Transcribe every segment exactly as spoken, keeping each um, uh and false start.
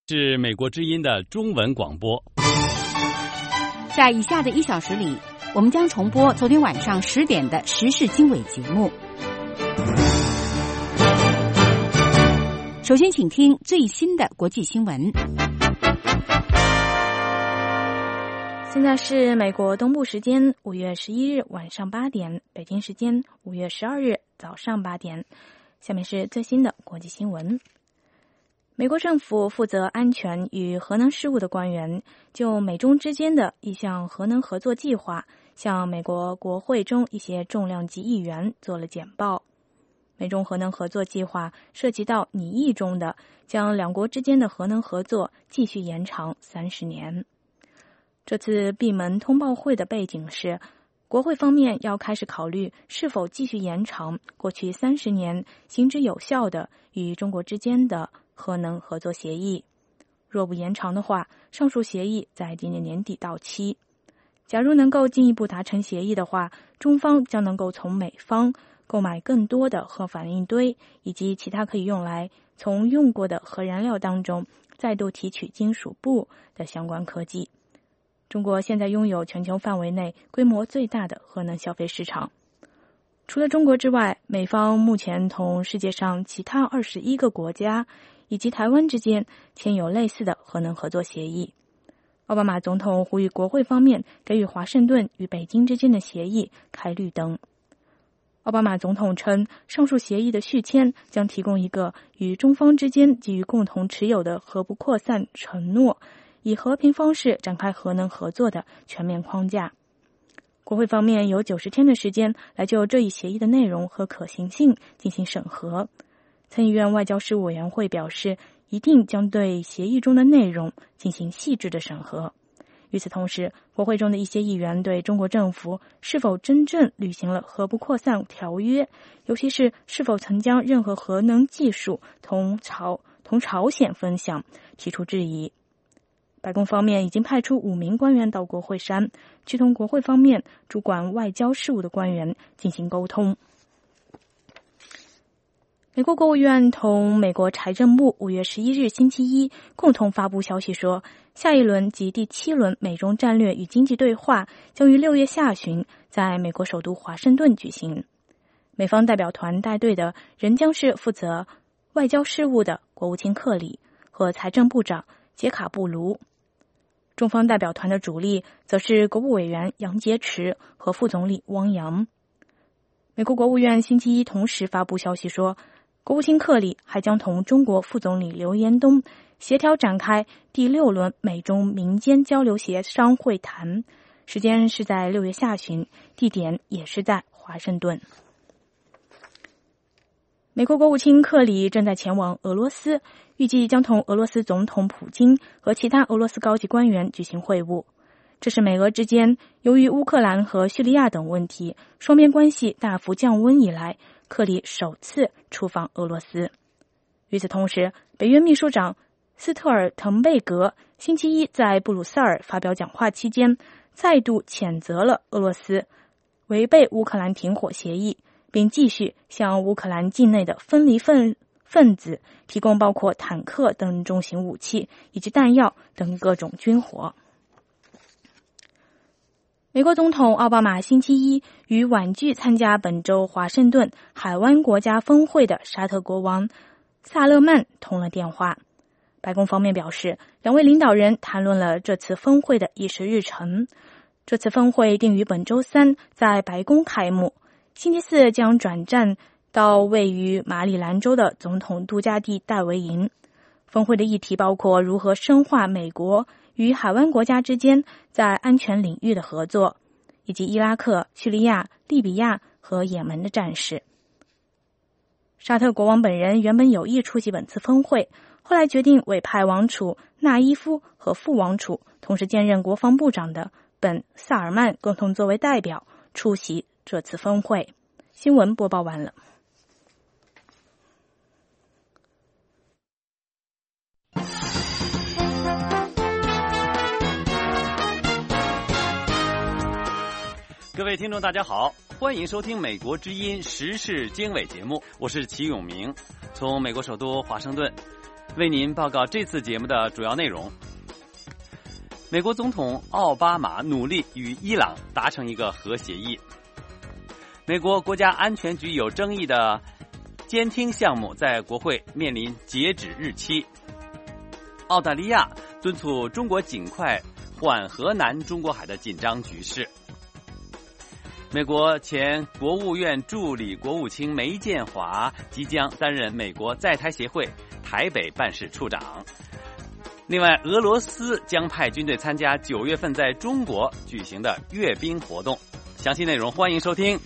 是美国之音的中文广播。 在以下的一小时里，我们将重播昨天晚上十点的时事经纬节目。首先请听最新的国际新闻。 现在是美国东部时间五月十一日晚上八点，北京时间五月十二日早上八点。下面是最新的国际新闻。美国政府负责安全与核能事务的官员就美中之间的一项核能合作计划向美国国会中一些重量级议员做了简报。美中核能合作计划涉及到拟议中的将两国之间的核能合作继续延长三十年。这次闭门通报会的背景是，国会方面要开始考虑是否继续延长过去三十年行之有效的与中国之间的核能合作协议。若不延长的话，上述协议在今年年底到期。假如能够进一步达成协议的话，中方将能够从美方购买更多的核反应堆以及其他可以用来从用过的核燃料当中再度提取金属钚的相关科技。中国现在拥有全球范围内规模最大的核能消费市场。除了中国之外，美方目前同世界上其他二十一个国家以及台湾之间签有类似的核能合作协议。奥巴马总统呼吁国会方面给予华盛顿与北京之间的协议开绿灯。奥巴马总统称，上述协议的续签将提供一个与中方之间基于共同持有的核不扩散承诺，以和平方式展开核能合作的全面框架。国会方面有九十天的时间来就这一协议的内容和可行性进行审核。参议院外交事务委员会表示，一定将对协议中的内容进行细致的审核。与此同时，国会中的一些议员对中国政府是否真正履行了核不扩散条约，尤其是是否曾将任何核能技术同朝同朝鲜分享，提出质疑。白宫方面已经派出五名官员到国会山，去同国会方面主管外交事务的官员进行沟通。美国国务院同美国财政部五月十一日星期一共同发布消息说，下一轮及第七轮美中战略与经济对话将于六月下旬在美国首都华盛顿举行。美方代表团带队的仍将是负责外交事务的国务卿克里和财政部长杰卡布卢。中方代表团的主力则是国务委员杨洁篪和副总理汪洋。美国国务院星期一同时发布消息说，国务卿克里还将同中国副总理刘延东协调展开第六轮美中民间交流协商会谈，时间是在六月下旬，地点也是在华盛顿。美国国务卿克里正在前往俄罗斯，预计将同俄罗斯总统普京和其他俄罗斯高级官员举行会晤。这是美俄之间由于乌克兰和叙利亚等问题双边关系大幅降温以来，克里首次出访俄罗斯。与此同时，北约秘书长斯特尔滕贝格星期一在布鲁塞尔发表讲话期间，再度谴责了俄罗斯违背乌克兰停火协议，并继续向乌克兰境内的分离分分子提供包括坦克等重型武器以及弹药等各种军火。美国总统奥巴马星期一与婉拒参加本周华盛顿海湾国家峰会的沙特国王萨勒曼通了电话。白宫方面表示，两位领导人谈论了这次峰会的议事日程。这次峰会定于本周三在白宫开幕，星期四将转战到位于马里兰州的总统度假地戴维营。峰会的议题包括如何深化美国与海湾国家之间在安全领域的合作，以及伊拉克、叙利亚、利比亚和也门的战事。沙特国王本人原本有意出席本次峰会，后来决定委派王储纳伊夫和副王储同时兼任国防部长的本·萨尔曼共同作为代表出席这次峰会。新闻播报完了。 各位听众大家好，欢迎收听美国之音时事经纬节目，我是齐永明，从美国首都华盛顿为您报告这次节目的主要内容。美国总统奥巴马努力与伊朗达成一个核协议。美国国家安全局有争议的监听项目在国会面临截止日期。澳大利亚敦促中国尽快缓和南中国海的紧张局势。美国前国务院助理国务卿梅建华即将担任美国在台协会台北办事处长。另外，俄罗斯将派军队参加九月份在中国举行的阅兵活动。详细内容欢迎收听。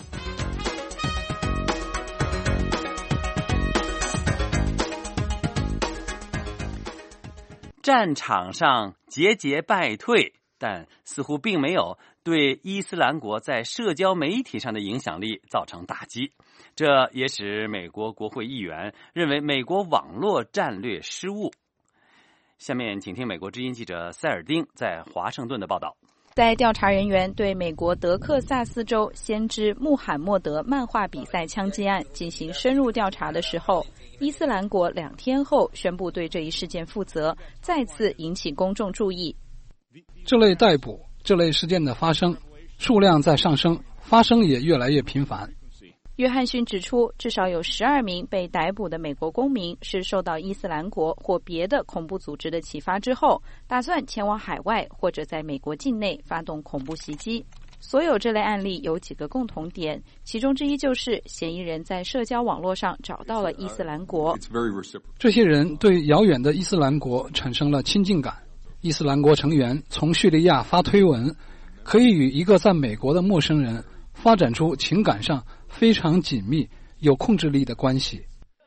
战场上节节败退，但似乎并没有对伊斯兰国在社交媒体上的影响力造成打击，这也使美国国会议员认为美国网络战略失误。下面请听美国之音记者塞尔丁在华盛顿的报道。 在调查人员对美国德克萨斯州先知穆罕默德漫画比赛枪击案进行深入调查的时候，伊斯兰国两天后宣布对这一事件负责，再次引起公众注意。 这类逮捕、这类事件的发生，数量在上升，发生也越来越频繁。 约翰逊指出，至少有十二名被逮捕的美国公民是受到伊斯兰国或别的恐怖组织的启发之后，打算前往海外或者在美国境内发动恐怖袭击。所有这类案例有几个共同点，其中之一就是嫌疑人在社交网络上找到了伊斯兰国。 这些人对遥远的伊斯兰国产生了亲近感。伊斯兰国成员从叙利亚发推文，可以与一个在美国的陌生人发展出情感上非常紧密、有控制力的关系。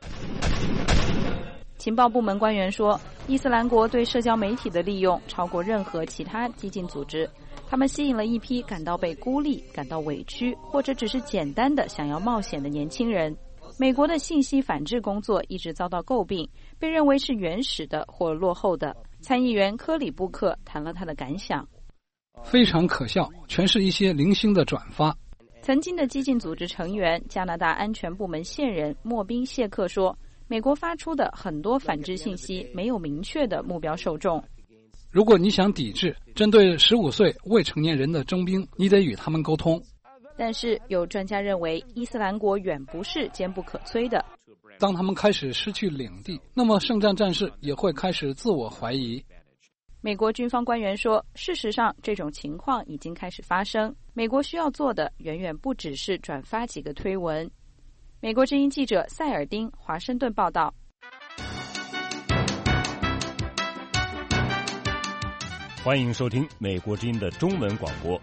情报部门官员说，伊斯兰国对社交媒体的利用超过任何其他激进组织，他们吸引了一批感到被孤立、感到委屈，或者只是简单的想要冒险的年轻人。美国的信息反制工作一直遭到诟病，被认为是原始的或落后的。参议员科里布克谈了他的感想。 非常可笑，全是一些零星的转发。 曾经的激进组织成员、加拿大安全部门线人莫宾谢克说，美国发出的很多反制信息没有明确的目标受众。 如果你想抵制针对十五岁未成年人的征兵，你得与他们沟通。 但是有专家认为，伊斯兰国远不是坚不可摧的。 当他们开始失去领地，那么圣战战士也会开始自我怀疑。 美国军方官员说，事实上这种情况已经开始发生。美国需要做的远远不只是转发几个推文。美国之音记者塞尔丁，华盛顿报道。 欢迎收听美国之音的中文广播。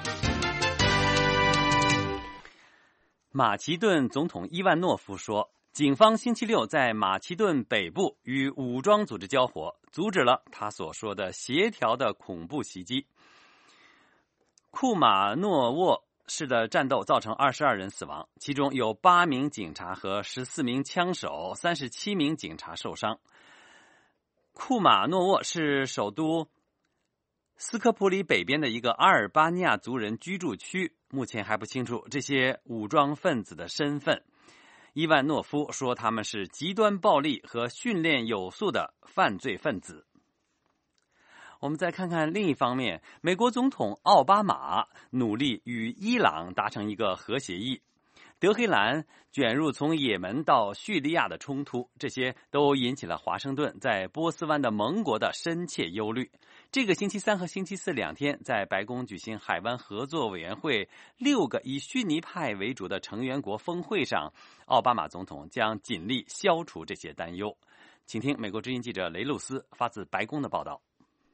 马其顿总统伊万诺夫说，警方星期六在马其顿北部与武装组织交火，阻止了他所说的协调的恐怖袭击。库马诺沃市的战斗造成二十二人死亡，其中有八名警察和十四名枪手，三十七名警察受伤。库马诺沃是首都斯科普里北边的一个阿尔巴尼亚族人居住区，目前还不清楚这些武装分子的身份。伊万诺夫说他们是极端暴力和训练有素的犯罪分子。我们再看看另一方面，美国总统奥巴马努力与伊朗达成一个核协议。德黑兰卷入从也门到叙利亚的冲突，这些都引起了华盛顿在波斯湾的盟国的深切忧虑。这个星期三和星期四两天，在白宫举行海湾合作委员会六个以逊尼派为主的成员国峰会上，奥巴马总统将尽力消除这些担忧。请听美国之音记者雷露斯发自白宫的报道。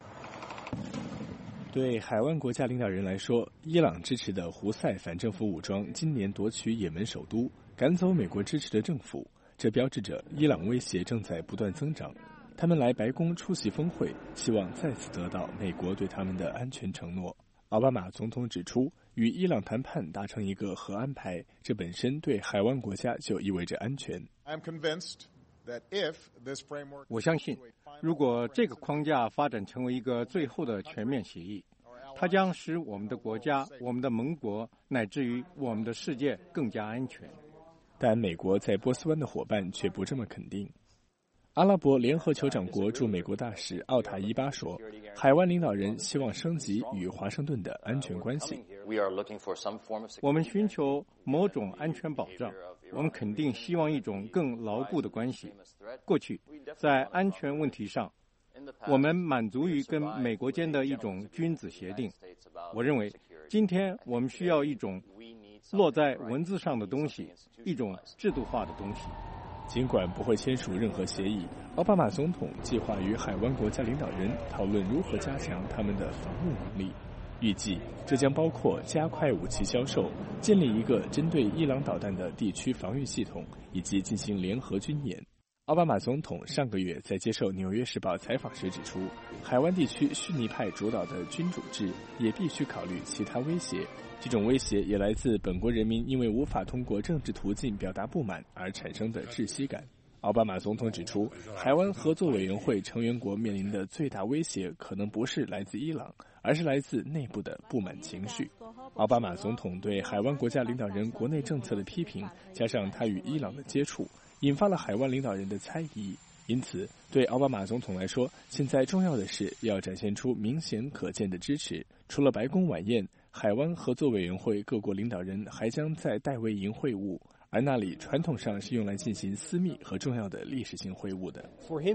对海湾国家领导人来说，伊朗支持的胡塞反政府武装今年夺取也门首都，赶走美国支持的政府，这标志着伊朗威胁正在不断增长。他们来白宫出席峰会，希望再次得到美国对他们的安全承诺。奥巴马总统指出，与伊朗谈判达成一个核安排，这本身对海湾国家就意味着安全。 我相信，如果这个框架发展成为一个最后的全面协议，它将使我们的国家、我们的盟国乃至于我们的世界更加安全。 但美国在波斯湾的伙伴却不这么肯定。 阿拉伯联合酋长国驻美国大使奥塔伊巴说，海湾领导人希望升级与华盛顿的安全关系。 我们寻求某种安全保障，我们肯定希望一种更牢固的关系。过去，在安全问题上，我们满足于跟美国间的一种君子协定。我认为，今天我们需要一种落在文字上的东西，一种制度化的东西。 尽管不会签署任何协议，奥巴马总统计划与海湾国家领导人讨论如何加强他们的防务能力。预计这将包括加快武器销售、建立一个针对伊朗导弹的地区防御系统，以及进行联合军演。奥巴马总统上个月在接受《纽约时报》采访时指出，海湾地区逊尼派主导的君主制也必须考虑其他威胁。这种威胁也来自本国人民因为无法通过政治途径表达不满而产生的窒息感。奥巴马总统指出，海湾合作委员会成员国面临的最大威胁可能不是来自伊朗，而是来自内部的不满情绪。奥巴马总统对海湾国家领导人国内政策的批评，加上他与伊朗的接触，引发了海湾领导人的猜疑。因此，对奥巴马总统来说，现在重要的是要展现出明显可见的支持。除了白宫晚宴，海湾合作委员会各国领导人还将在戴维营会晤，而那里传统上是用来进行私密和重要的历史性会晤的。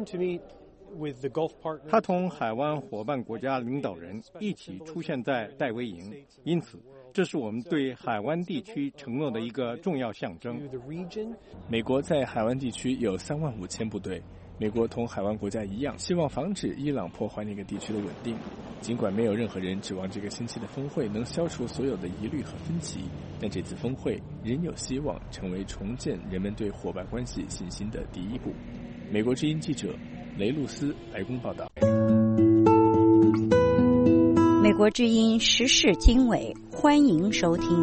他同海湾伙伴国家领导人一起出现在戴维营，因此这是我们对海湾地区承诺的一个重要象征。 美国在海湾地区有三万五千部队。美国同海湾国家一样，希望防止伊朗破坏那个地区的稳定。尽管没有任何人指望这个星期的峰会能消除所有的疑虑和分歧，但这次峰会仍有希望成为重建人们对伙伴关系信心的第一步。美国之音记者雷路斯，白宫报道。 美国之音时事经纬，欢迎收听。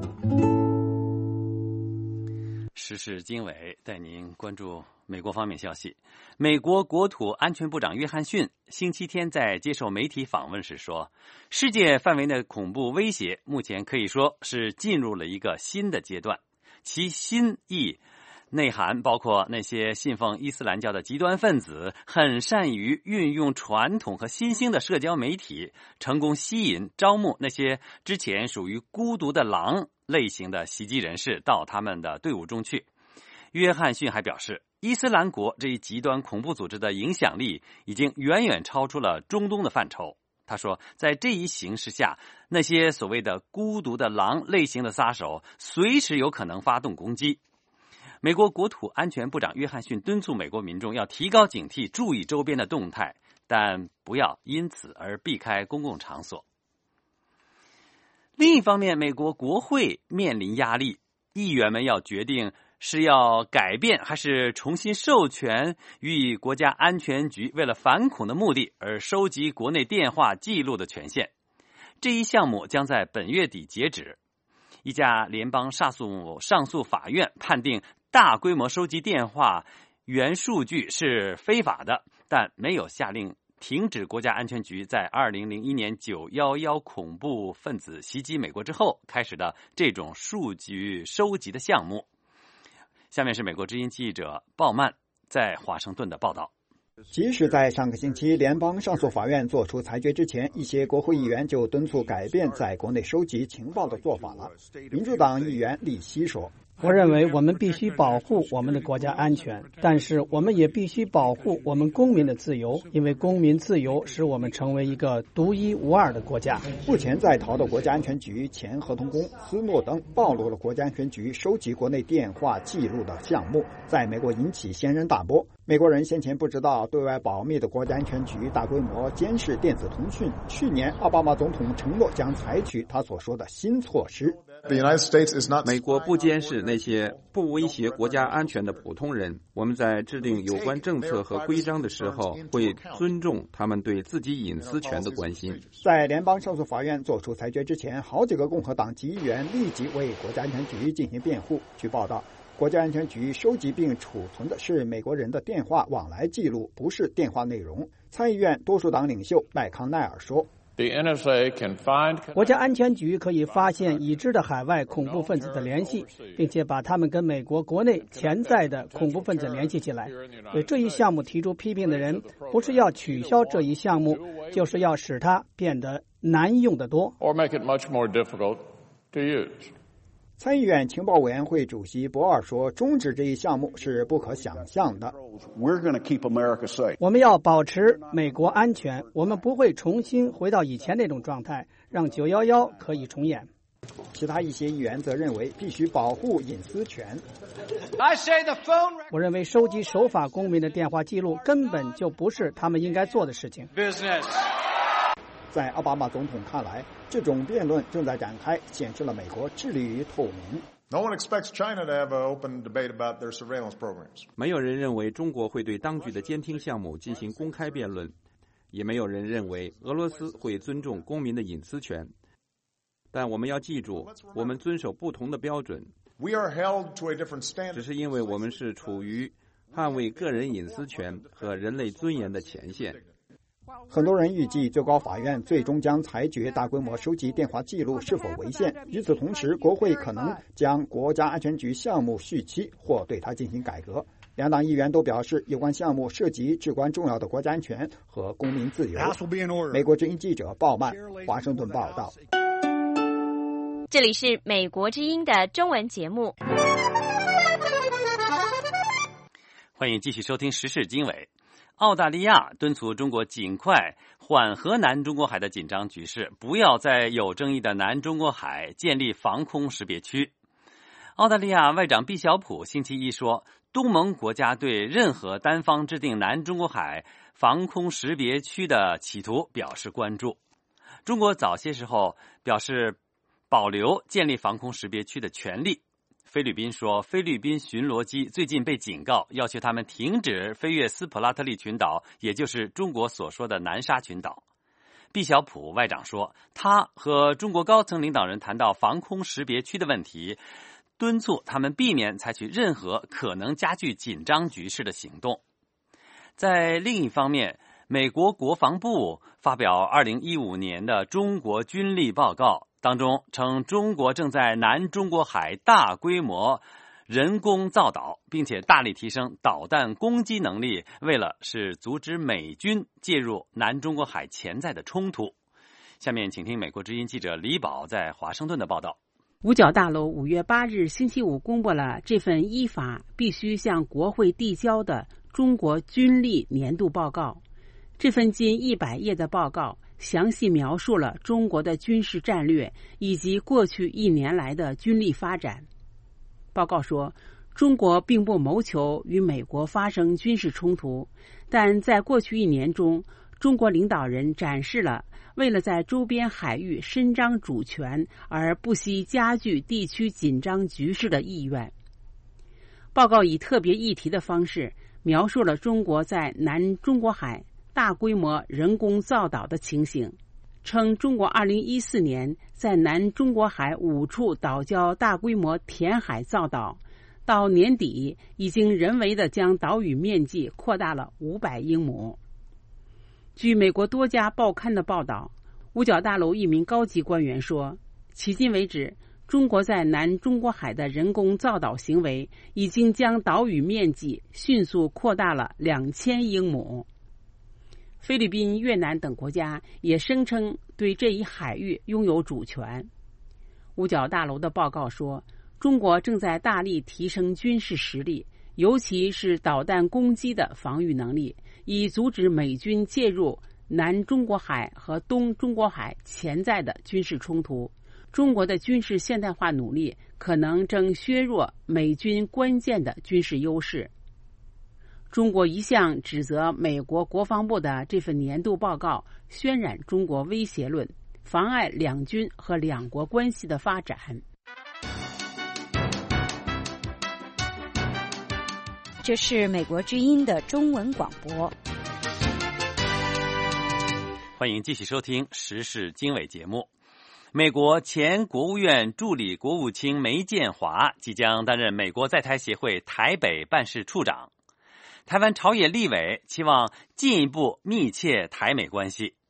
时事经纬带您关注美国方面消息。美国国土安全部长约翰逊星期天在接受媒体访问时说，世界范围内的恐怖威胁目前可以说是进入了一个新的阶段，其新意内涵包括那些信奉伊斯兰教的极端分子很善于运用传统和新兴的社交媒体，成功吸引招募那些之前属于孤独的狼类型的袭击人士到他们的队伍中去。约翰逊还表示，伊斯兰国这一极端恐怖组织的影响力已经远远超出了中东的范畴。他说，在这一形势下，那些所谓的孤独的狼类型的杀手随时有可能发动攻击。美国国土安全部长约翰逊敦促美国民众要提高警惕，注意周边的动态，但不要因此而避开公共场所。另一方面，美国国会面临压力，议员们要决定是要改变还是重新授权予以国家安全局为了反恐的目的而收集国内电话记录的权限。这一项目将在本月底截止。一家联邦上诉上诉法院判定大规模收集电话原数据是非法的，但没有下令停止国家安全局在二零零一年九一一恐怖分子袭击美国之后开始的这种数据收集的项目。下面是美国之音记者鲍曼在华盛顿的报道。 即使在上个星期联邦上诉法院作出裁决之前，一些国会议员就敦促改变在国内收集情报的做法了。民主党议员利希说， 我认为我们必须保护我们的国家安全，但是我们也必须保护我们公民的自由，因为公民自由使我们成为一个独一无二的国家。 目前在逃的国家安全局前合同工斯诺登暴露了国家安全局收集国内电话记录的项目，在美国引起轩然大波。美国人先前不知道对外保密的国家安全局大规模监视电子通讯。去年奥巴马总统承诺将采取他所说的新措施。 美国不监视那些不威胁国家安全的普通人，我们在制定有关政策和规章的时候会尊重他们对自己隐私权的关心。 在联邦上诉法院作出裁决之前，好几个共和党籍议员立即为国家安全局进行辩护。据报道，国家安全局收集并储存的是美国人的电话往来记录，不是电话内容。参议院多数党领袖麦康奈尔说， 国家安全局可以发现已知的海外恐怖分子的联系，并且把他们跟美国国内潜在的恐怖分子联系起来。对这一项目提出批评的人，不是要取消这一项目，就是要使它变得难用得多。 参议院情报委员会主席博尔说，终止这一项目是不可想象的。 我们要保持美国安全，我们不会重新回到以前那种状态，让九一一可以重演。 其他一些议员则认为必须保护隐私权。 我认为收集守法公民的电话记录根本就不是他们应该做的事情。 在奥巴马总统看来，这种辩论正在展开，显示了美国致力于透明。 没有人认为中国会对当局的监听项目进行公开辩论，也没有人认为俄罗斯会尊重公民的隐私权。但我们要记住，我们遵守不同的标准，只是因为我们是处于捍卫个人隐私权和人类尊严的前线。 很多人预计最高法院最终将裁决大规模收集电话记录是否违宪。与此同时，国会可能将国家安全局项目续期或对它进行改革。两党议员都表示，有关项目涉及至关重要的国家安全和公民自由。美国之音记者鲍曼，华盛顿报道。 这里是美国之音的中文节目， 欢迎继续收听时事经纬。澳大利亚敦促中国尽快缓和南中国海的紧张局势，不要在有争议的南中国海建立防空识别区。澳大利亚外长毕晓普星期一说，东盟国家对任何单方制定南中国海防空识别区的企图表示关注。中国早些时候表示保留建立防空识别区的权利。菲律宾说，菲律宾巡逻机最近被警告，要求他们停止飞越斯普拉特利群岛，也就是中国所说的南沙群岛。毕晓普外长说，他和中国高层领导人谈到防空识别区的问题，敦促他们避免采取任何可能加剧紧张局势的行动。在另一方面，美国国防部发表二零一五年的中国军力报告，当中称中国正在南中国海大规模人工造岛，并且大力提升导弹攻击能力，为了是阻止美军介入南中国海潜在的冲突。下面请听美国之音记者李宝在华盛顿的报道。 五角大楼五月八日星期五公布了这份依法必须向国会递交的中国军力年度报告。这份近一百页的报告详细描述了中国的军事战略以及过去一年来的军力发展。报告说，中国并不谋求与美国发生军事冲突，但在过去一年中，中国领导人展示了为了在周边海域伸张主权而不惜加剧地区紧张局势的意愿。报告以特别议题的方式描述了中国在南中国海大规模人工造岛的情形，称中国二零一四年在南中国海五处岛礁大规模填海造岛，到年底已经人为地将岛屿面积扩大了五百英亩。据美国多家报刊的报道，五角大楼一名高级官员说，迄今为止，中国在南中国海的人工造岛行为已经将岛屿面积迅速扩大了两千英亩。菲律宾、越南等国家也声称对这一海域拥有主权。五角大楼的报告说，中国正在大力提升军事实力，尤其是导弹攻击的防御能力，以阻止美军介入南中国海和东中国海潜在的军事冲突。中国的军事现代化努力可能正削弱美军关键的军事优势。中国一向指责美国国防部的这份年度报告渲染中国威胁论，妨碍两军和两国关系的发展。 这是美国之音的中文广播。 欢迎继续收听时事经纬节目。美国前国务院助理国务卿梅建华即将担任美国在台协会台北办事处长。台湾朝野立委期望进一步密切台美关系。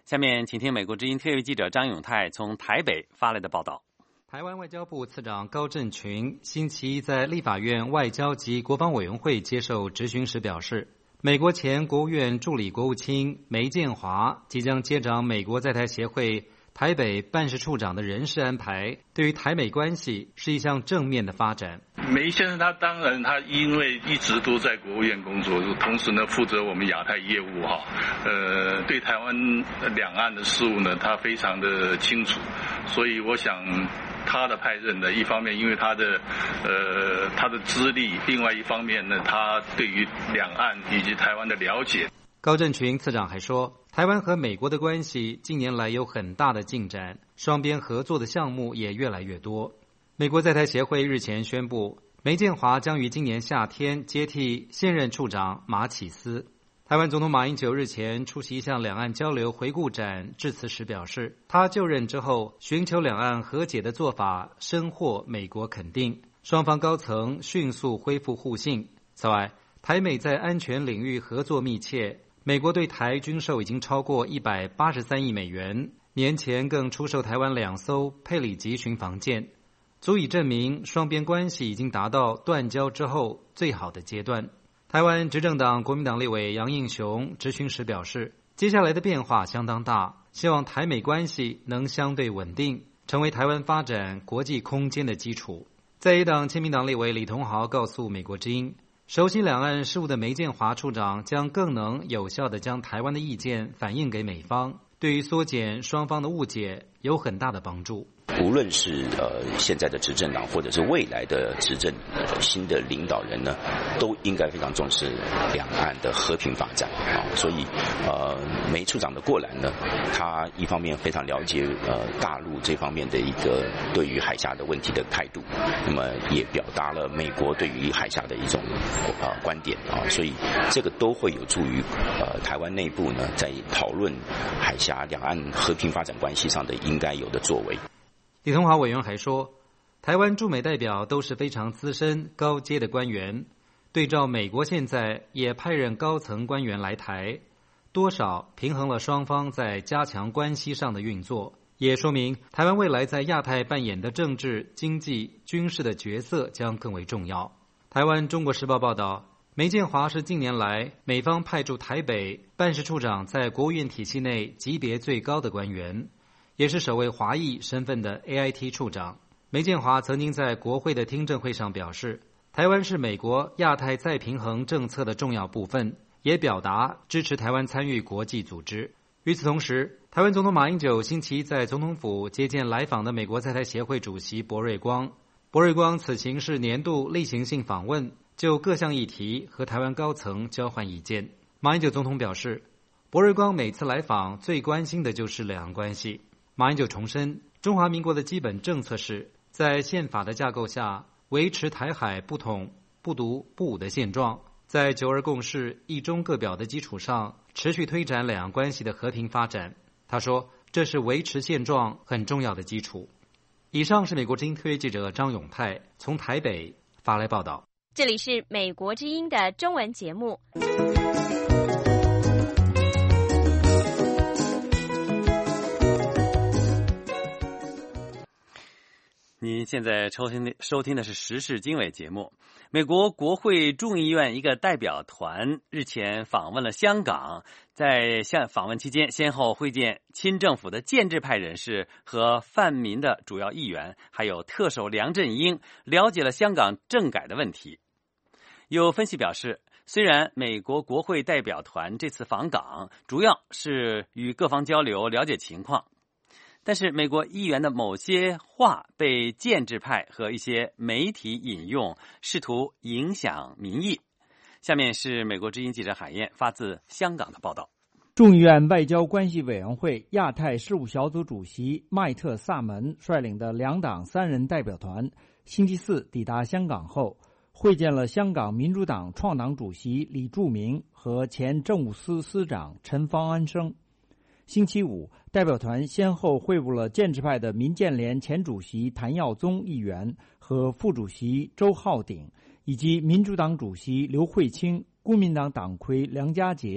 下面请听美国之音特约记者张永泰从台北发来的报道。 台湾外交部次长高振群星期一在立法院外交及国防委员会接受质询时表示，美国前国务院助理国务卿梅建华即将接掌美国在台协会台北办事处长的人事安排，对于台美关系是一项正面的发展。 梅先生他当然他因为一直都在国务院工作，同时呢负责我们亚太业务哈，呃，对台湾两岸的事务呢他非常的清楚，所以我想他的派任呢，一方面因为他的呃他的资历，另外一方面呢他对于两岸以及台湾的了解。 高振群次长还说，台湾和美国的关系近年来有很大的进展，双边合作的项目也越来越多。美国在台协会日前宣布，梅建华将于今年夏天接替现任处长马启思。台湾总统马英九日前出席一项两岸交流回顾展致辞时表示，他就任之后寻求两岸和解的做法深获美国肯定，双方高层迅速恢复互信。此外，台美在安全领域合作密切，美国对台军售已经超过一百八十三亿美元，年前更出售台湾两艘佩里级巡防舰，足以证明双边关系已经达到断交之后最好的阶段。台湾执政党国民党立委杨应雄质询时表示，接下来的变化相当大，希望台美关系能相对稳定，成为台湾发展国际空间的基础。在野党亲民党立委李同豪告诉美国之音，熟悉两岸事务的梅建华处长将更能有效地将台湾的意见反映给美方，对于缩减双方的误解有很大的帮助。 无论是呃现在的执政党，或者是未来的执政、呃、新的领导人呢，都应该非常重视两岸的和平发展啊。所以呃梅处长的过来呢，他一方面非常了解呃大陆这方面的一个对于海峡的问题的态度，那么也表达了美国对于海峡的一种呃观点啊。所以这个都会有助于呃台湾内部呢在讨论海峡两岸和平发展关系上的应该有的作为。 李同华委员还说，台湾驻美代表都是非常资深高阶的官员，对照美国现在也派任高层官员来台，多少平衡了双方在加强关系上的运作，也说明台湾未来在亚太扮演的政治、经济、军事的角色将更为重要。台湾中国时报报道，梅建华是近年来美方派驻台北办事处长在国务院体系内级别最高的官员，也是首位华裔身份的 A I T 处长。梅建华曾经在国会的听证会上表示，台湾是美国亚太再平衡政策的重要部分，也表达支持台湾参与国际组织。与此同时，台湾总统马英九星期一在总统府接见来访的美国在台协会主席柏瑞光。柏瑞光此行是年度例行性访问，就各项议题和台湾高层交换意见。马英九总统表示，柏瑞光每次来访最关心的就是两岸关系。马英九重申，中华民国的基本政策是在宪法的架构下维持台海不统、不独、不武的现状，在九二共识、一中各表的基础上持续推展两岸关系的和平发展。他说，这是维持现状很重要的基础。以上是美国之音特约记者张永泰从台北发来报道。 这里是美国之音的中文节目。 您现在收听的收听的是时事经纬节目。美国国会众议院一个代表团日前访问了香港，在向访问期间，先后会见亲政府的建制派人士和泛民的主要议员，还有特首梁振英，了解了香港政改的问题。有分析表示，虽然美国国会代表团这次访港主要是与各方交流了解情况，但是美国议员的某些话被建制派和一些媒体引用，试图影响民意。下面是美国之音记者海燕发自香港的报道。 众议院外交关系委员会亚太事务小组主席麦特萨门率领的两党三人代表团星期四抵达香港后，会见了香港民主党创党主席李柱铭和前政务司司长陈方安生。星期五，代表团先后会晤了建制派的民建联前主席谭耀宗议员和副主席周浩鼎，以及民主党主席刘慧卿、公民党党魁梁家杰、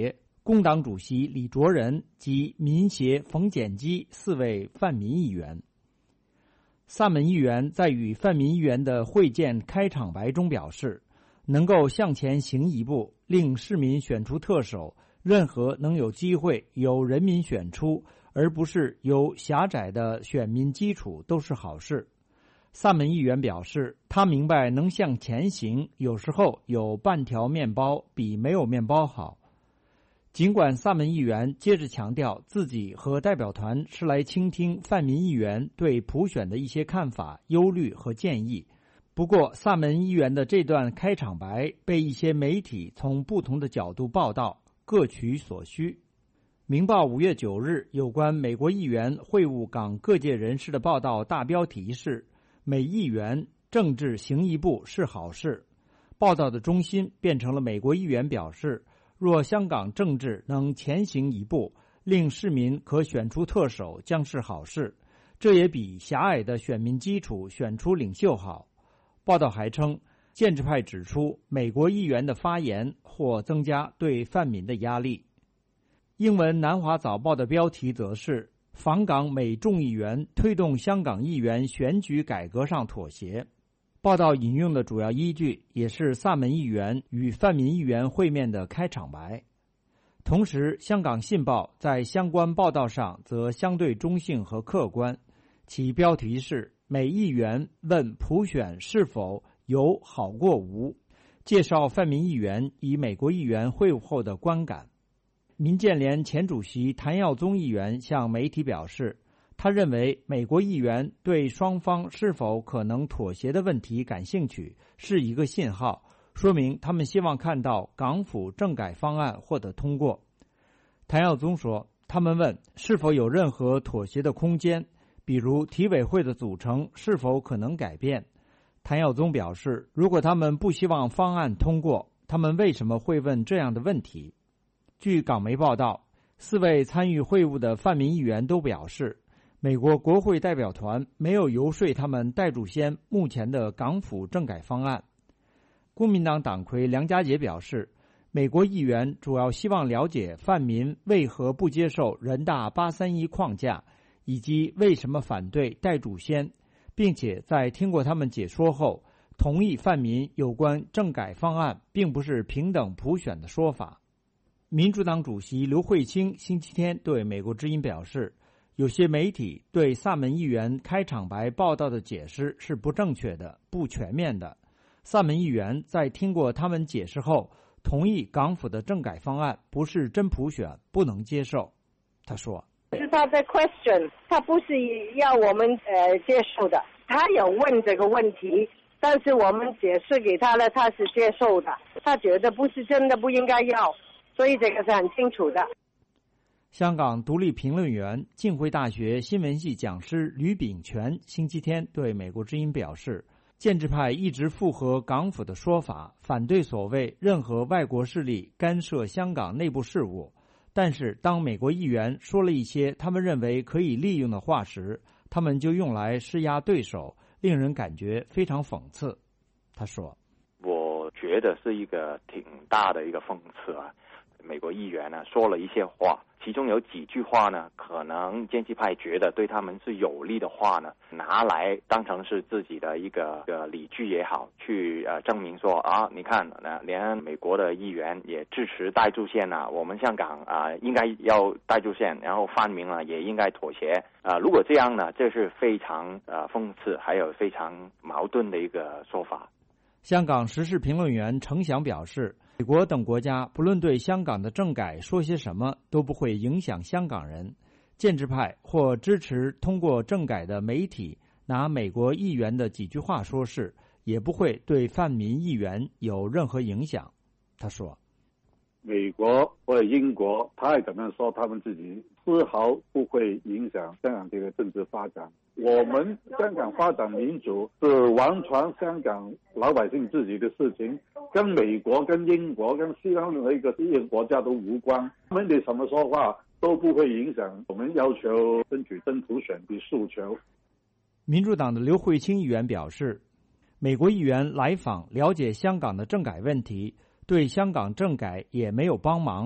工党主席李卓人及民协冯检基四位泛民议员。萨门议员在与泛民议员的会见开场白中表示，能够向前行一步，令市民选出特首，任何能有机会由人民选出，而不是由狭窄的选民基础，都是好事。萨门议员表示，他明白能向前行，有时候有半条面包比没有面包好。尽管萨门议员接着强调自己和代表团是来倾听泛民议员对普选的一些看法、忧虑和建议，不过萨门议员的这段开场白被一些媒体从不同的角度报道，各取所需。明报五月九日有关美国议员会晤港各界人士的报道，大标题是美议员政治行一步是好事。报道的中心变成了美国议员表示，若香港政治能前行一步，令市民可选出特首将是好事，这也比狭隘的选民基础选出领袖好。报道还称，建制派指出美国议员的发言或增加对泛民的压力。英文南华早报的标题则是访港美众议员推动香港议员选举改革上妥协。报道引用的主要依据也是萨门议员与泛民议员会面的开场白。同时，香港信报在相关报道上则相对中性和客观，其标题是美议员问普选是否有好过无，介绍泛民议员与美国议员会晤后的观感。民建联前主席谭耀宗议员向媒体表示，他认为美国议员对双方是否可能妥协的问题感兴趣，是一个信号，说明他们希望看到港府政改方案获得通过。谭耀宗说，他们问是否有任何妥协的空间，比如体委会的组成是否可能改变。谭耀宗表示，如果他们不希望方案通过，他们为什么会问这样的问题？据港媒报道，四位参与会晤的泛民议员都表示，美国国会代表团没有游说他们代主先目前的港府政改方案。公民党党魁梁家杰表示，美国议员主要希望了解泛民为何不接受人大八三一框架，以及为什么反对代主先，并且在听过他们解说后，同意泛民有关政改方案并不是平等普选的说法。民主党主席刘慧卿星期天对美国之音表示，有些媒体对萨门议员开场白报道的解释是不正确的、不全面的。萨门议员在听过他们解释后，同意港府的政改方案不是真普选，不能接受。他说， 是他的 question， 他不是要我们呃接受的，他有问这个问题，但是我们解释给他了，他是接受的，他觉得不是真的不应该要，所以这个是很清楚的。 香港独立评论员、浸会大学新闻系讲师吕秉权星期天对美国之音表示，建制派一直附和港府的说法，反对所谓任何外国势力干涉香港内部事务。但是当美国议员说了一些他们认为可以利用的话时，他们就用来施压对手，令人感觉非常讽刺。他说， 我觉得是一个挺大的一个讽刺啊。美国议员呢说了一些话，其中有几句话呢，可能建制派觉得对他们是有利的话呢，拿来当成是自己的一个呃理据也好，去呃证明说啊，你看呃连美国的议员也支持代驻线啊，我们香港啊、呃、应该要代驻线，然后泛民啊也应该妥协啊、呃。如果这样呢，这是非常呃讽刺，还有非常矛盾的一个说法。 香港时事评论员程翔表示，美国等国家不论对香港的政改说些什么，都不会影响香港人。建制派或支持通过政改的媒体拿美国议员的几句话说事，也不会对泛民议员有任何影响。他说， 美国或者英国他也这么说，他们自己丝毫不会影响香港这个政治发展。我们香港发展民主是完全香港老百姓自己的事情，跟美国、跟英国、跟西方的一个一个国家都无关。他们的什么说话都不会影响我们要求争取真普选的诉求。 民主党的刘慧卿议员表示，美国议员来访了解香港的政改问题，对香港政改也没有帮忙，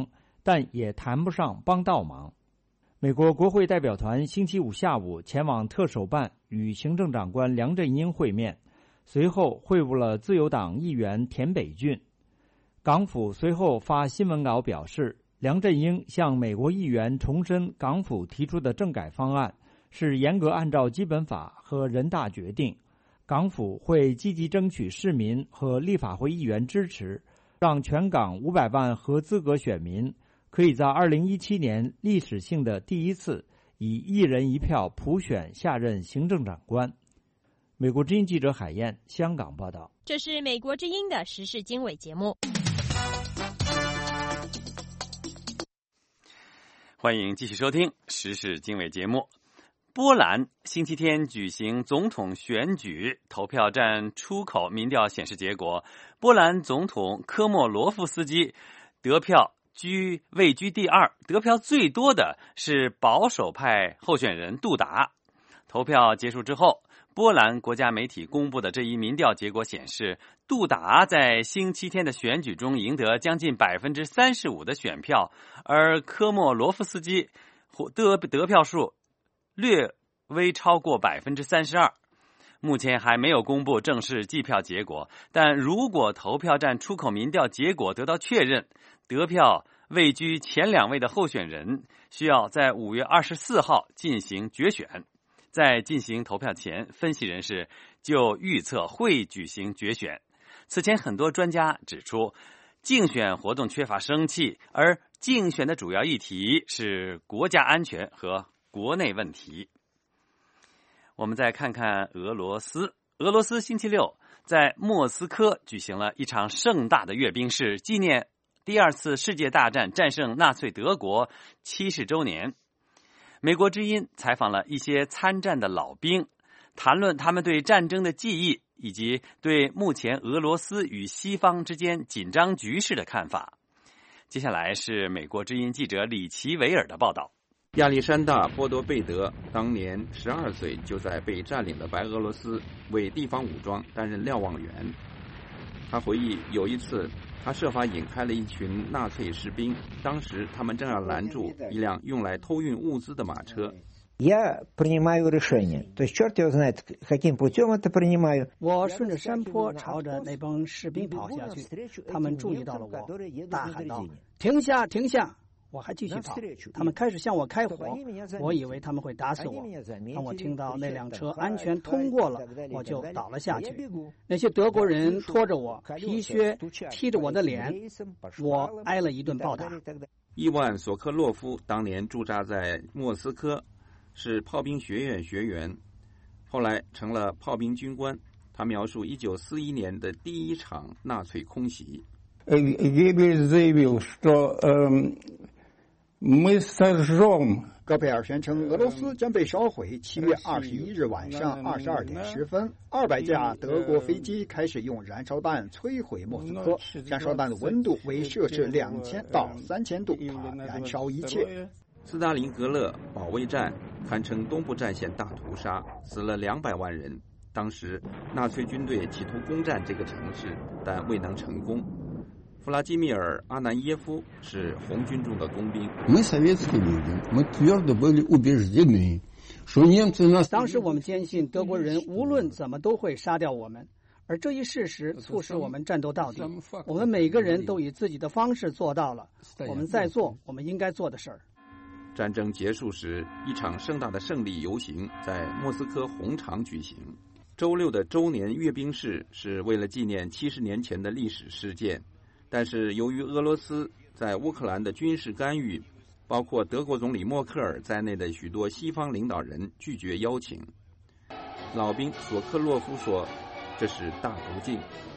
但也谈不上帮倒忙。美国国会代表团星期五下午前往特首办与行政长官梁振英会面，随后会晤了自由党议员田北俊。港府随后发新闻稿表示，梁振英向美国议员重申港府提出的政改方案是严格按照基本法和人大决定，港府会积极争取市民和立法会议员支持，让全港五百万合资格选民可以在二零一七年历史性的第一次以一人一票普选下任行政长官。美国之音记者海燕香港报道。 这是美国之音的时事经纬节目。 欢迎继续收听时事经纬节目。波兰星期天举行总统选举，投票站出口民调显示结果，波兰总统科莫罗夫斯基得票居位居第二，得票最多的是保守派候选人杜达。投票结束之后，波兰国家媒体公布的这一民调结果显示，杜达在星期天的选举中赢得将近百分之三十五的选票，而科莫罗夫斯基得得票数略微超过百分之三十二。目前还没有公布正式计票结果，但如果投票站出口民调结果得到确认，得票位居前两位的候选人需要在五月二十四号进行决选。在进行投票前，分析人士就预测会举行决选。此前很多专家指出，竞选活动缺乏生气，而竞选的主要议题是国家安全和国内问题。我们再看看俄罗斯。俄罗斯星期六在莫斯科举行了一场盛大的阅兵式，纪念第二次世界大战战胜纳粹德国七十周年。美国之音采访了一些参战的老兵，谈论他们对战争的记忆，以及对目前俄罗斯与西方之间紧张局势的看法。接下来是美国之音记者李奇维尔的报道。 亚历山大·波多贝德当年十二岁，就在被占领的白俄罗斯为地方武装担任瞭望员。他回忆，有一次他设法引开了一群纳粹士兵，当时他们正要拦住一辆用来偷运物资的马车。 我顺着山坡朝着那帮士兵跑下去，他们注意到了我，大喊道：“停下，停下！”我还继续跑，他们开始向我开火，我以为他们会打死我。当我听到那辆车安全通过了，我就倒了下去。那些德国人拖着我，皮靴踢着我的脸，我挨了一顿暴打。 伊万·索科洛夫当年驻扎在莫斯科，是炮兵学院学员，后来成了炮兵军官。他描述一九四一年的第一场纳粹空袭。 戈贝尔宣称，俄罗斯将被烧毁。七月二十一日晚上二十二点十分，二百架德国飞机开始用燃烧弹摧毁莫斯科。燃烧弹的温度为摄氏两千到三千度，它燃烧一切。 斯大林格勒保卫战堪称东部战线大屠杀，死了两百万人。当时纳粹军队企图攻占这个城市，但未能成功。弗拉基米尔·阿南耶夫是红军中的工兵。 当时我们坚信德国人无论怎么都会杀掉我们，而这一事实促使我们战斗到底。我们每个人都以自己的方式做到了我们在做我们应该做的事儿。 战争结束时，一场盛大的胜利游行在莫斯科红场举行。周六的周年阅兵式是为了纪念七十年前的历史事件。但是由于俄罗斯在乌克兰的军事干预，包括德国总理默克尔在内的许多西方领导人拒绝邀请。老兵索科洛夫说，这是大不敬。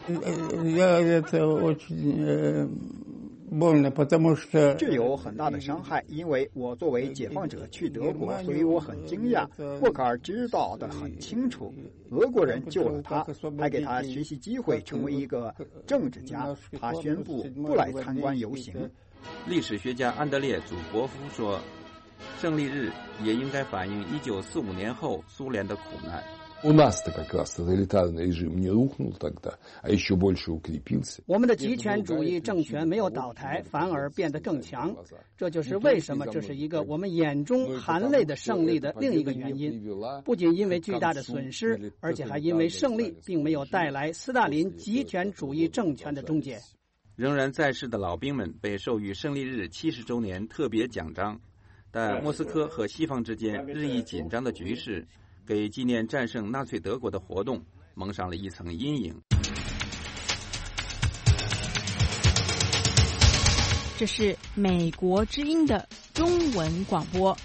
这有很大的伤害，因为我作为解放者去德国，所以我很惊讶。默克尔知道得很清楚，俄国人救了他，还给他学习机会，成为一个政治家。他宣布不来参观游行。 历史学家安德烈·祖国夫说，胜利日也应该反映一九四五年后苏联的苦难。 У нас-то как раз тоталитарный режим не рухнул тогда, а еще больше укрепился. 我们的极权主义政权没有倒台，反而变得更强。这就是为什么这是一个我们眼中含泪的胜利的另一个原因。不仅因为巨大的损失，而且还因为胜利并没有带来斯大林极权主义政权的终结。 仍然在世的老兵们被授予胜利日七十周年特别奖章，但莫斯科和西方之间日益紧张的局势，给纪念战胜纳粹德国的活动蒙上了一层阴影。 这是美国之音的中文广播。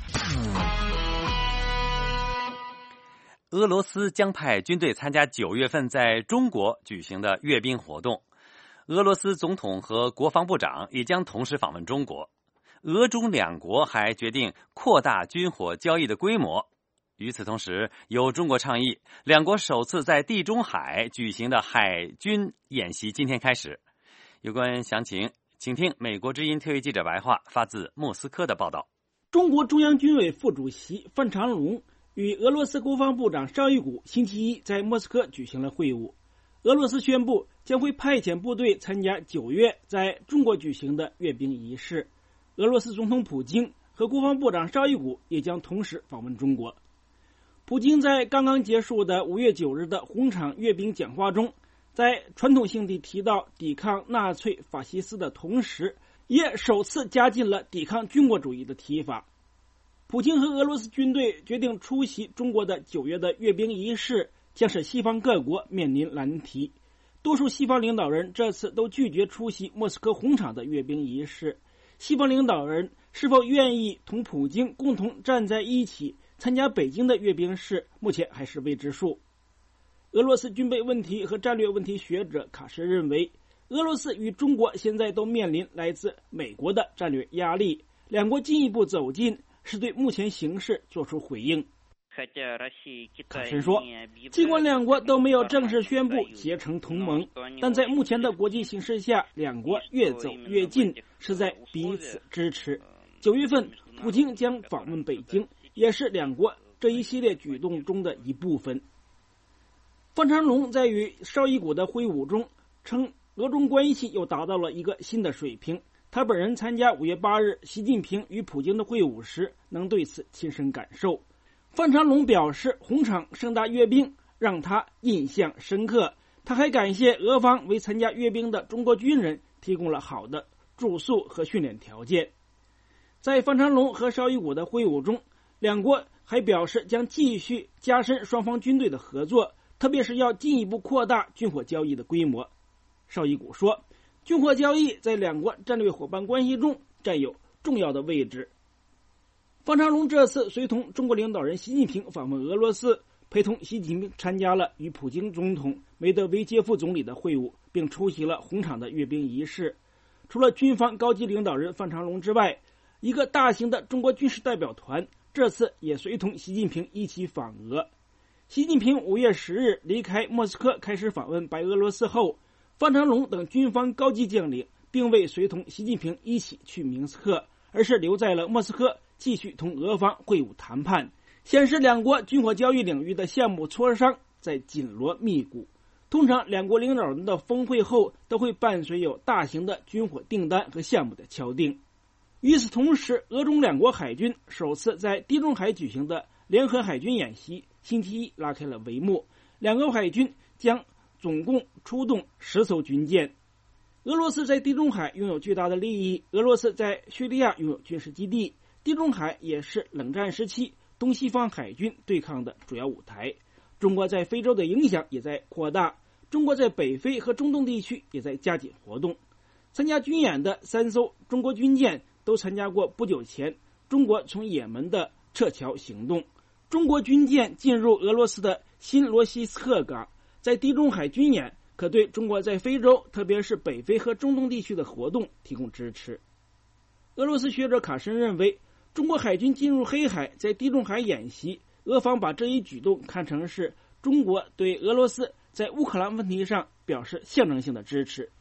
俄罗斯将派军队参加九月份在中国举行的阅兵活动，俄罗斯总统和国防部长也将同时访问中国。俄中两国还决定扩大军火交易的规模。与此同时，有中国倡议，两国首次在地中海举行的海军演习今天开始。有关详情，请听美国之音特约记者白桦发自莫斯科的报道。 中国中央军委副主席范长龙与俄罗斯国防部长绍伊古星期一在莫斯科举行了会晤。俄罗斯宣布将会派遣部队参加九月在中国举行的阅兵仪式。俄罗斯总统普京和国防部长绍伊古也将同时访问中国。普京在刚刚结束的五月九日的红场阅兵讲话中，在传统性地提到抵抗纳粹法西斯的同时，也首次加进了抵抗军国主义的提法。普京和俄罗斯军队决定出席中国的九月的阅兵仪式，将使西方各国面临难题。多数西方领导人这次都拒绝出席莫斯科红场的阅兵仪式。西方领导人是否愿意同普京共同站在一起参加北京的阅兵式，目前还是未知数。俄罗斯军备问题和战略问题学者卡什认为，俄罗斯与中国现在都面临来自美国的战略压力，两国进一步走近是对目前形势做出回应。卡什说，尽管两国都没有正式宣布结成同盟，但在目前的国际形势下，两国越走越近，是在彼此支持。九月份，普京将访问北京，也是两国这一系列举动中的一部分。范长龙在与绍伊古的会晤中称，俄中关系又达到了一个新的水平。他本人参加五月八日习近平与普京的会晤时，能对此亲身感受。范长龙表示，红场盛大阅兵让他印象深刻。他还感谢俄方为参加阅兵的中国军人提供了好的住宿和训练条件。在范长龙和绍伊古的会晤中，两国还表示将继续加深双方军队的合作，特别是要进一步扩大军火交易的规模。绍伊古说，军火交易在两国战略伙伴关系中占有重要的位置。范长龙这次随同中国领导人习近平访问俄罗斯，陪同习近平参加了与普京总统、梅德韦杰夫总理的会晤，并出席了红场的阅兵仪式。除了军方高级领导人范长龙之外，一个大型的中国军事代表团这次也随同习近平一起访俄。习近平五月十日离开莫斯科开始访问白俄罗斯后，范长龙等军方高级将领并未随同习近平一起去明斯克，而是留在了莫斯科继续同俄方会晤谈判，显示两国军火交易领域的项目磋商在紧锣密鼓。通常两国领导人的峰会后都会伴随有大型的军火订单和项目的敲定。与此同时，俄中两国海军首次在地中海举行的联合海军演习星期一拉开了帷幕，两个海军将总共出动十艘军舰。俄罗斯在地中海拥有巨大的利益，俄罗斯在叙利亚拥有军事基地，地中海也是冷战时期东西方海军对抗的主要舞台。中国在非洲的影响也在扩大，中国在北非和中东地区也在加紧活动。参加军演的三艘中国军舰都参加过不久前中国从也门的撤侨行动。中国军舰进入俄罗斯的新罗西斯克港，在地中海军演可对中国在非洲，特别是北非和中东地区的活动提供支持。俄罗斯学者卡申认为，中国海军进入黑海，在地中海演习，俄方把这一举动看成是中国对俄罗斯在乌克兰问题上表示象征性的支持。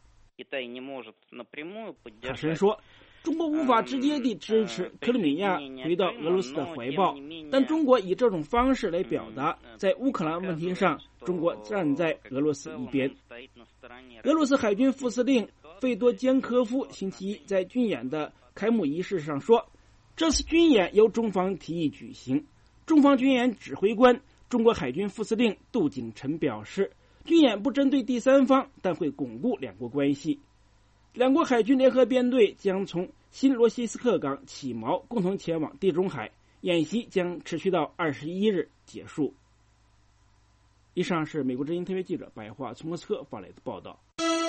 卡申说，中国无法直接地支持克里米亚回到俄罗斯的怀抱， 但中国以这种方式来表达，在乌克兰问题上，中国站在俄罗斯一边。俄罗斯海军副司令费多坚科夫星期一在军演的开幕仪式上说，这次军演由中方提议举行。中方军演指挥官、中国海军副司令杜景晨表示，军演不针对第三方，但会巩固两国关系。两国海军联合编队将从新罗西斯克港起锚，共同前往地中海。演习将持续到二十一日结束。以上是美国之音特约记者白桦从莫斯科发来的报道。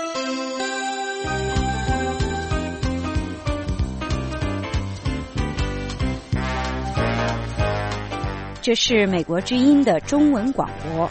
这是美国之音的中文广播。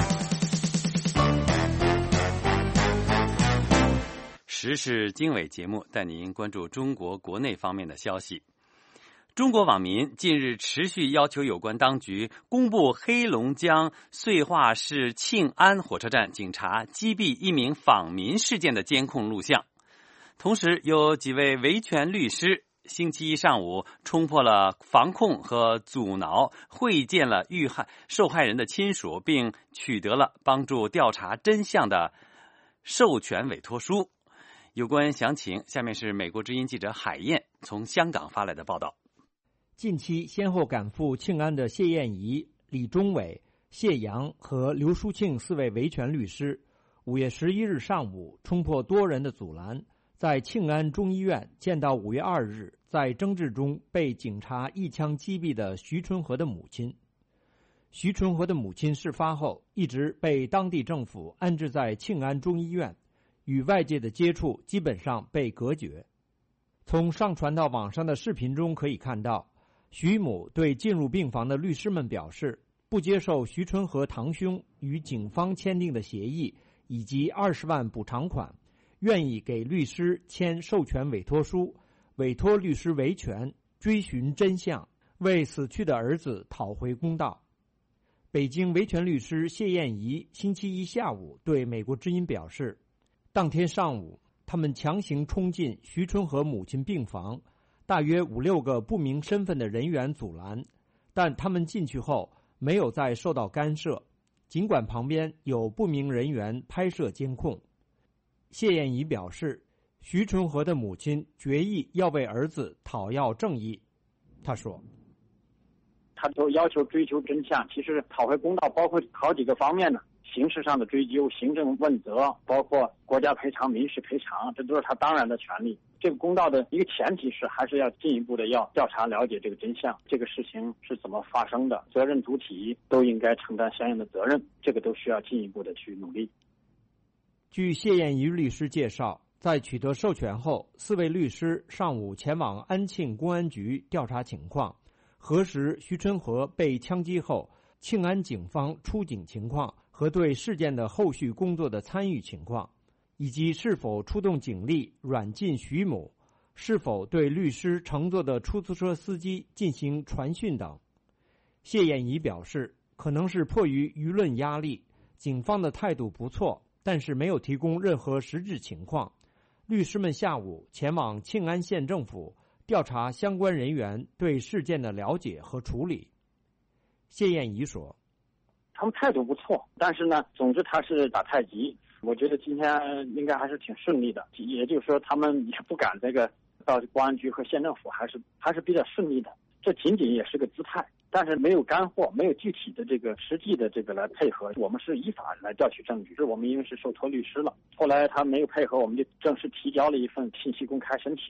时事经纬节目带您关注中国国内方面的消息。中国网民近日持续要求有关当局公布黑龙江绥化市庆安火车站警察击毙一名访民事件的监控录像。同时，有几位维权律师星期一上午冲破了防控和阻挠，会见了遇害受害人的亲属，并取得了帮助调查真相的授权委托书。有关详情，下面是美国之音记者海燕从香港发来的报道。 近期先后赶赴庆安的谢燕怡、李忠伟、谢阳和刘淑庆四位维权律师，五月十一日上午冲破多人的阻拦，在庆安中医院见到五月二日在争执中被警察一枪击毙的徐春和的母亲。徐春和的母亲事发后一直被当地政府安置在庆安中医院，与外界的接触基本上被隔绝。从上传到网上的视频中可以看到，徐母对进入病房的律师们表示，不接受徐春和堂兄与警方签订的协议以及二十万补偿款，愿意给律师签授权委托书，委托律师维权，追寻真相，为死去的儿子讨回公道。北京维权律师谢燕怡星期一下午对美国之音表示，当天上午他们强行冲进徐春和母亲病房，大约五六个不明身份的人员阻拦，但他们进去后没有再受到干涉，尽管旁边有不明人员拍摄监控。谢燕怡表示，徐春和的母亲决意要为儿子讨要正义。他说， 他都要求追求真相，其实讨回公道包括好几个方面呢，刑事上的追究、行政问责，包括国家赔偿、民事赔偿，这都是他当然的权利。这个公道的一个前提是，还是要进一步的要调查了解这个真相，这个事情是怎么发生的，责任主体都应该承担相应的责任，这个都需要进一步的去努力。 据谢燕怡律师介绍，在取得授权后，四位律师上午前往安庆公安局调查情况，核实徐春和被枪击后庆安警方出警情况和对事件的后续工作的参与情况，以及是否出动警力软禁徐母，是否对律师乘坐的出租车司机进行传讯等。谢燕怡表示，可能是迫于舆论压力，警方的态度不错，但是没有提供任何实质情况。律师们下午前往庆安县政府调查相关人员对事件的了解和处理。谢燕怡说， 他们态度不错，但是呢，总之他是打太极，我觉得今天应该还是挺顺利的，也就是说他们也不敢这个到公安局和县政府，还是还是比较顺利的。这仅仅也是个姿态，但是没有干货，没有具体的这个实际的这个来配合。我们是依法来调取证据，我们因为是受托律师了，后来他没有配合，我们就正式提交了一份信息公开申请。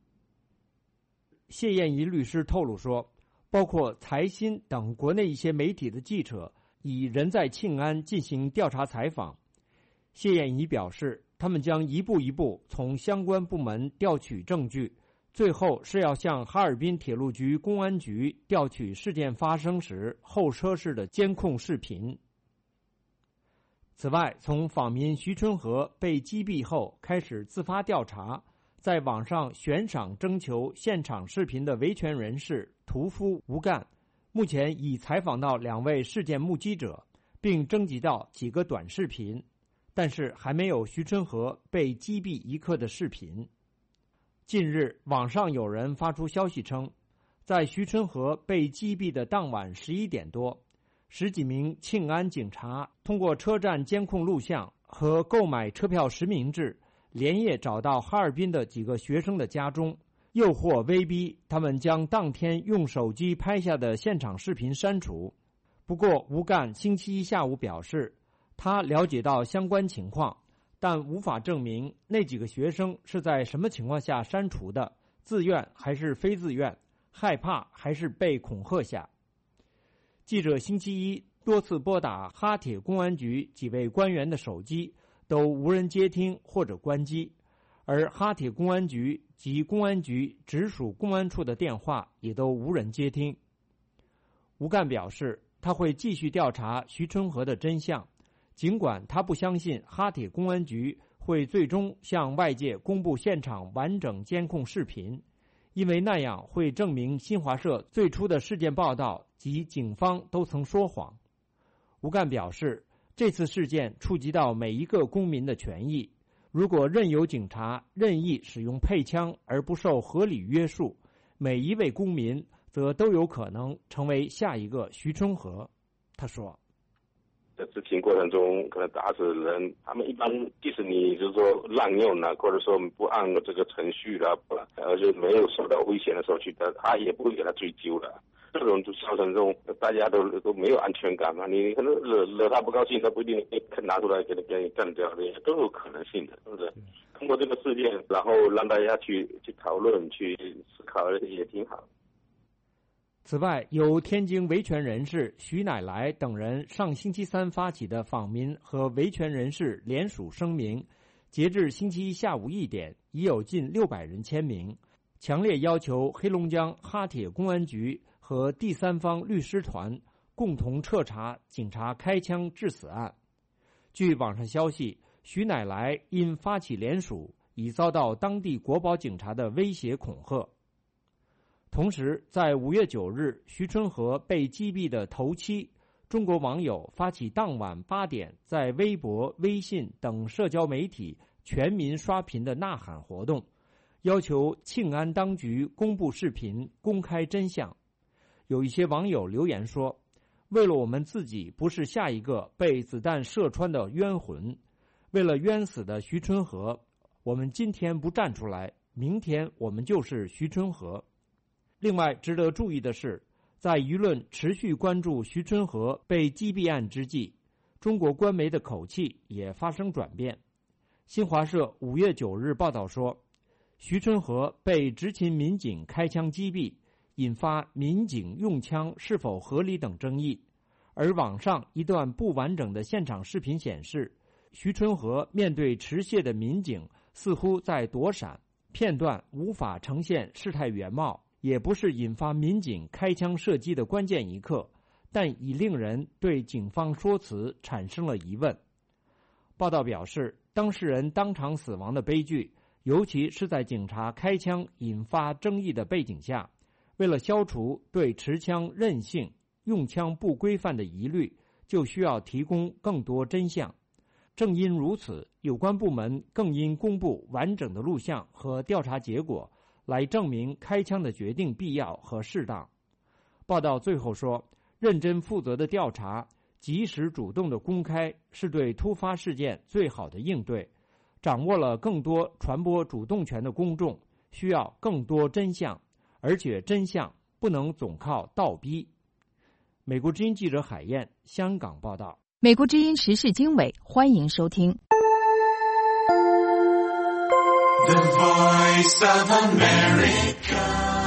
谢燕怡律师透露说，包括财新等国内一些媒体的记者以人在庆安进行调查采访。谢燕怡表示，他们将一步一步从相关部门调取证据，最后是要向哈尔滨铁路局公安局调取事件发生时候车室的监控视频。此外，从访民徐春和被击毙后开始自发调查，在网上悬赏征求现场视频的维权人士屠夫吴干，目前已采访到两位事件目击者，并征集到几个短视频，但是还没有徐春和被击毙一刻的视频。近日，网上有人发出消息称， 在徐春河被击毙的当晚十一点多，十几名庆安警察通过车站监控录像和购买车票实名制，连夜找到哈尔滨的几个学生的家中，诱惑威逼他们将当天用手机拍下的现场视频删除。不过吴干星期一下午表示，他了解到相关情况，但无法证明那几个学生是在什么情况下删除的，自愿还是非自愿，害怕还是被恐吓下。记者星期一多次拨打哈铁公安局几位官员的手机，都无人接听或者关机，而哈铁公安局及公安局直属公安处的电话也都无人接听。吴干表示，他会继续调查徐春河的真相，尽管他不相信哈铁公安局会最终向外界公布现场完整监控视频，因为那样会证明新华社最初的事件报道及警方都曾说谎。吴干表示，这次事件触及到每一个公民的权益，如果任由警察任意使用配枪而不受合理约束，每一位公民则都有可能成为下一个徐春河。他说， 在执行过程中可能打死人，他们一般即使你就是说滥用了，或者说不按这个程序了，而且没有受到危险的时候去的，他也不会给他追究的。这种就造成这种大家都都没有安全感嘛，你可能惹惹他不高兴，他不一定拿出来给他给你干掉，这都有可能性的，是不是？通过这个事件，然后让大家去去讨论、去思考，也挺好。 此外，由天津维权人士徐乃来等人上星期三发起的访民和维权人士联署声明，截至星期一下午一点，已有近六百人签名，强烈要求黑龙江哈铁公安局和第三方律师团共同彻查警察开枪致死案。据网上消息，徐乃来因发起联署，已遭到当地国保警察的威胁恐吓。同时，在五月九日徐春河被击毙的头七，中国网友发起当晚八点在微博、微信等社交媒体全民刷屏的呐喊活动，要求庆安当局公布视频，公开真相。有一些网友留言说，为了我们自己不是下一个被子弹射穿的冤魂，为了冤死的徐春河，我们今天不站出来，明天我们就是徐春河。另外值得注意的是，在舆论持续关注徐春河被击毙案之际，中国官媒的口气也发生转变。新华社五月九日报道说，徐春河被执勤民警开枪击毙，引发民警用枪是否合理等争议。而网上一段不完整的现场视频显示，徐春河面对持械的民警似乎在躲闪，片段无法呈现事态原貌，也不是引发民警开枪射击的关键一刻，但已令人对警方说辞产生了疑问。报道表示，当事人当场死亡的悲剧，尤其是在警察开枪引发争议的背景下，为了消除对持枪任性、用枪不规范的疑虑，就需要提供更多真相。正因如此，有关部门更应公布完整的录像和调查结果，来证明开枪的决定必要和适当。报道最后说，认真负责的调查、及时主动的公开是对突发事件最好的应对。掌握了更多传播主动权的公众，需要更多真相，而且真相不能总靠倒逼。美国之音记者海燕，香港报道。 美国之音时事经纬，欢迎收听。 The Voice of America。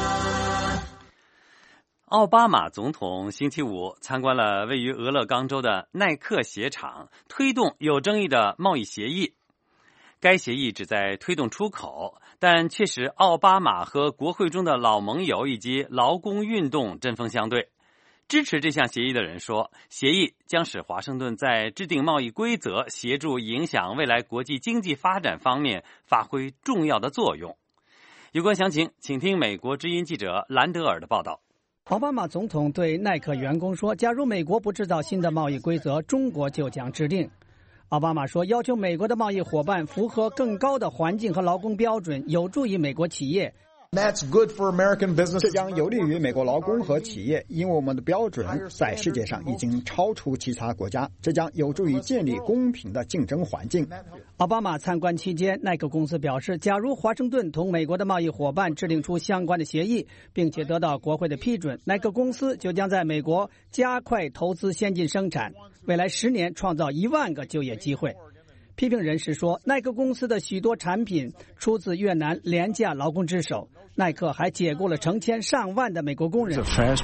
奥巴马总统星期五参观了位于俄勒冈州的耐克鞋厂，推动有争议的贸易协议。该协议旨在推动出口，但却使奥巴马和国会中的老盟友以及劳工运动针锋相对。支持这项协议的人说，协议将使华盛顿在制定贸易规则、协助影响未来国际经济发展方面发挥重要的作用。有关详情，请听美国之音记者兰德尔的报道。 奥巴马总统对耐克员工说，假如美国不制造新的贸易规则，中国就将制定。奥巴马说，要求美国的贸易伙伴符合更高的环境和劳工标准，有助于美国企业 That's good for American business. 这将有利于美国劳工和企业，因为我们的标准在世界上已经超出其他国家，这将有助于建立公平的竞争环境。 奥巴马参观期间，耐克公司表示，假如华盛顿同美国的贸易伙伴制定出相关的协议，并且得到国会的批准，耐克公司就将在美国加快投资先进生产，未来十年创造一万个就业机会。批评人士说，耐克公司的许多产品出自越南廉价劳工之手，耐克还解雇了成千上万的美国工人。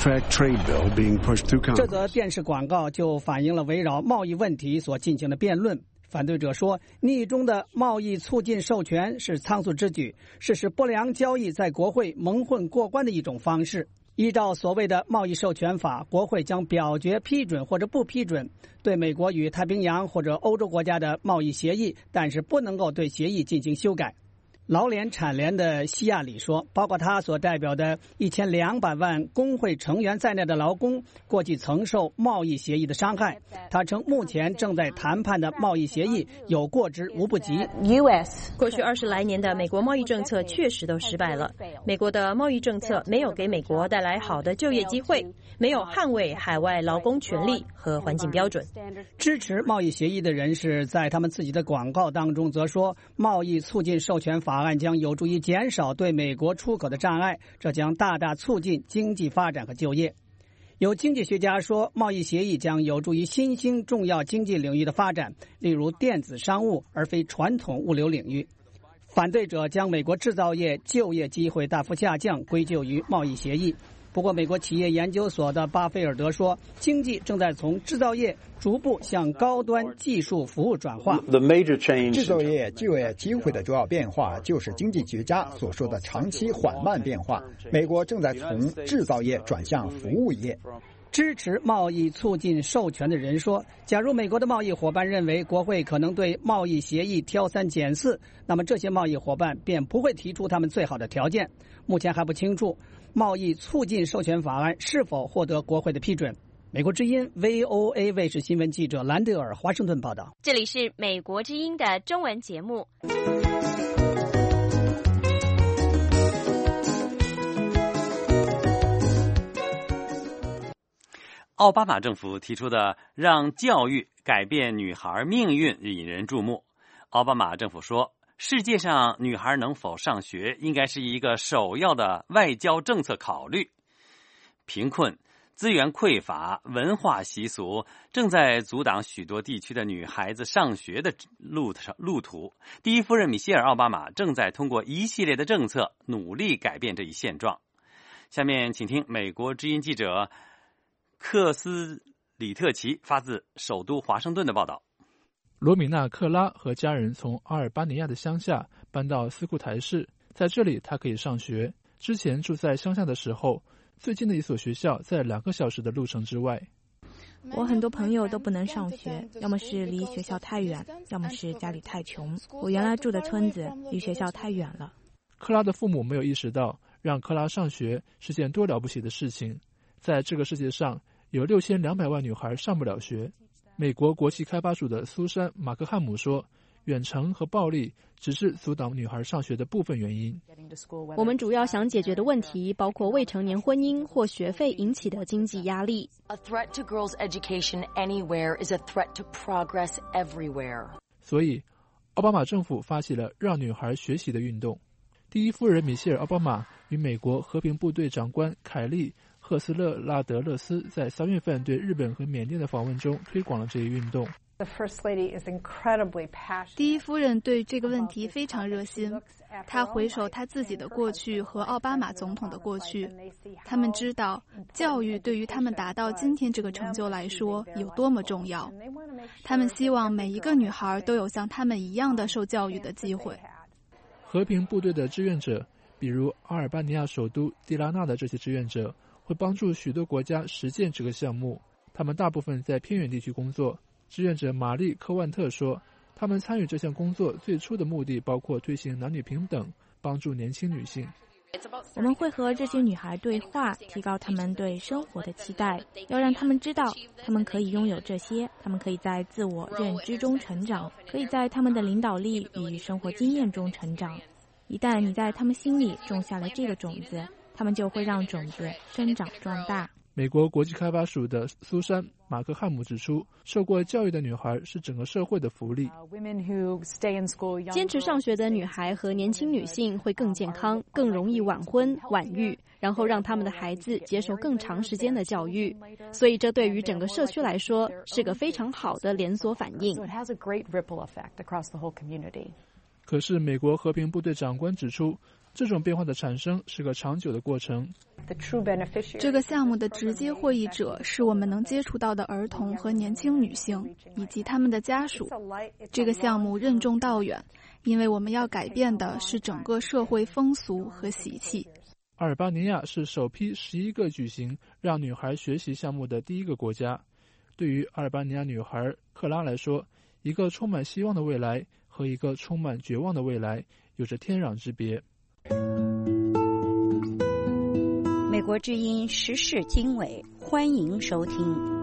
这则电视广告就反映了围绕贸易问题所进行的辩论。反对者说，逆中的贸易促进授权是仓促之举，是使不良交易在国会蒙混过关的一种方式。依照所谓的贸易授权法，国会将表决批准或者不批准对美国与太平洋或者欧洲国家的贸易协议，但是不能够对协议进行修改。劳联产联的西亚里说，包括他所代表的一千两百万工会成员在内的劳工过去曾受贸易协议的伤害。他称目前正在谈判的贸易协议有过之无不及。 过去二十来年的美国贸易政策确实都失败了。美国的贸易政策没有给美国带来好的就业机会，没有捍卫海外劳工权利和环境标准。 支持贸易协议的人士在他们自己的广告当中则说，贸易促进授权法法案将有助于减少对美国出口的障碍，这将大大促进经济发展和就业。有经济学家说，贸易协议将有助于新兴重要经济领域的发展，例如电子商务，而非传统物流领域。反对者将美国制造业就业机会大幅下降归咎于贸易协议。不过，美国企业研究所的巴菲尔德说，经济正在从制造业逐步向高端技术服务转化。 制造业就业机会的主要变化就是经济学家所说的长期缓慢变化。美国正在从制造业转向服务业。 支持贸易促进授权的人说，假如美国的贸易伙伴认为国会可能对贸易协议挑三拣四，那么这些贸易伙伴便不会提出他们最好的条件。目前还不清楚贸易促进授权法案是否获得国会的批准。美国之音 V O A 卫视新闻记者兰德尔华盛顿报道。 这里是美国之音的中文节目。 奥巴马政府提出的让教育改变女孩命运引人注目。奥巴马政府说，世界上女孩能否上学应该是一个首要的外交政策考虑。贫困、资源匮乏、文化习俗正在阻挡许多地区的女孩子上学的路路途。第一夫人米歇尔·奥巴马正在通过一系列的政策努力改变这一现状。下面请听美国之音记者克斯里特奇发自首都华盛顿的报道。 罗米娜·克拉和家人从阿尔巴尼亚的乡下搬到斯库台市，在这里她可以上学。之前住在乡下的时候，最近的一所学校在两个小时的路程之外。 我很多朋友都不能上学，要么是离学校太远，要么是家里太穷。我原来住的村子离学校太远了。 克拉的父母没有意识到让克拉上学是件多了不起的事情。在这个世界上有六千两百万女孩上不了学。美国国际开发署的苏珊·马克汉姆说，远程和暴力只是阻挡女孩上学的部分原因。 我们主要想解决的问题包括未成年婚姻或学费引起的经济压力。 A threat to girls' education anywhere is a threat to progress everywhere. 所以，奥巴马政府发起了让女孩学习的运动。第一夫人米歇尔·奥巴马与美国和平部队长官凯利·赫斯勒拉德勒斯在三月份对日本和缅甸的访问中推广了这一运动。 第一夫人对这个问题非常热心，她回首她自己的过去和奥巴马总统的过去，他们知道教育对于他们达到今天这个成就来说有多么重要。他们希望每一个女孩都有像他们一样的受教育的机会。 和平部队的志愿者，比如阿尔巴尼亚首都蒂拉纳的这些志愿者，会帮助许多国家实践这个项目。他们大部分在偏远地区工作。志愿者玛丽·科万特说，他们参与这项工作最初的目的包括推行男女平等，帮助年轻女性。 我们会和这些女孩对话，提高她们对生活的期待，要让她们知道她们可以拥有这些，她们可以在自我认知中成长，可以在她们的领导力与生活经验中成长。 一旦你在他们心里种下了这个种子，他们就会让种子生长壮大。 美国国际开发署的苏珊·马克汉姆指出，受过教育的女孩是整个社会的福利。 坚持上学的女孩和年轻女性会更健康，更容易晚婚晚育，然后让他们的孩子接受更长时间的教育。所以这对于整个社区来说是个非常好的连锁反应。 可是美国和平部队长官指出，这种变化的产生是个长久的过程。 这个项目的直接获益者是我们能接触到的儿童和年轻女性以及他们的家属。这个项目任重道远，因为我们要改变的是整个社会风俗和习气。 阿尔巴尼亚是首批十一个举行让女孩学习项目的第一个国家。对于阿尔巴尼亚女孩克拉来说，一个充满希望的未来和一个充满绝望的未来有着天壤之别。 美国之音时事经纬，欢迎收听。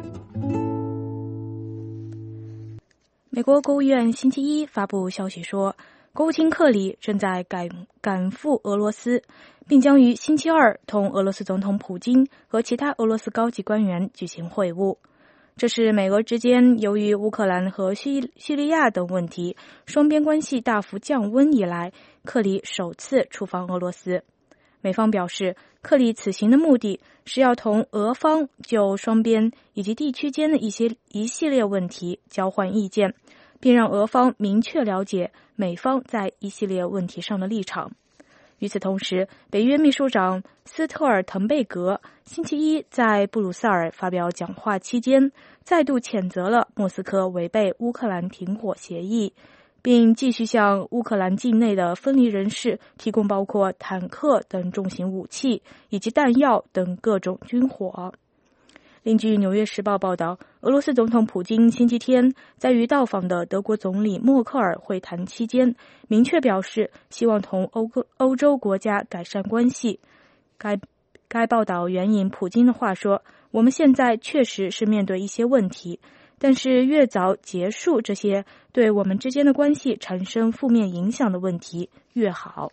美国国务院星期一发布消息说，国务卿克里正在赶赶赴俄罗斯，并将于星期二同俄罗斯总统普京和其他俄罗斯高级官员举行会晤。这是美俄之间由于乌克兰和叙叙利亚等问题双边关系大幅降温以来，克里首次出访俄罗斯。美方表示，克里此行的目的是要同俄方就双边以及地区间的一些一系列问题交换意见，并让俄方明确了解美方在一系列问题上的立场。与此同时，北约秘书长斯特尔滕贝格星期一在布鲁塞尔发表讲话期间，再度谴责了莫斯科违背乌克兰停火协议，并继续向乌克兰境内的分离人士提供包括坦克等重型武器以及弹药等各种军火。另据《纽约时报》报道，俄罗斯总统普京星期天在与到访的德国总理默克尔会谈期间，明确表示希望同欧欧洲国家改善关系。该该报道援引普京的话说：“我们现在确实是面对一些问题，但是越早结束这些对我们之间的关系产生负面影响的问题越好。”